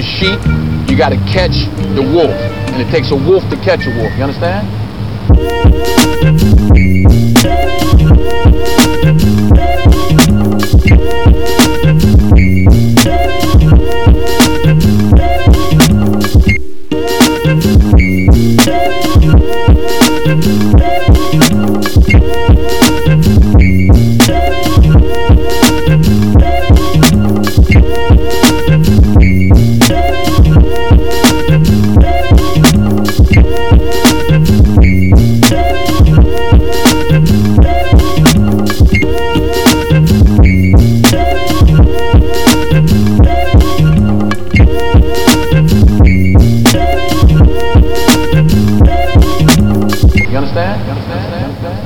sheep, you gotta catch the wolf. And it takes a wolf to catch a wolf. You understand? You understand? You understand?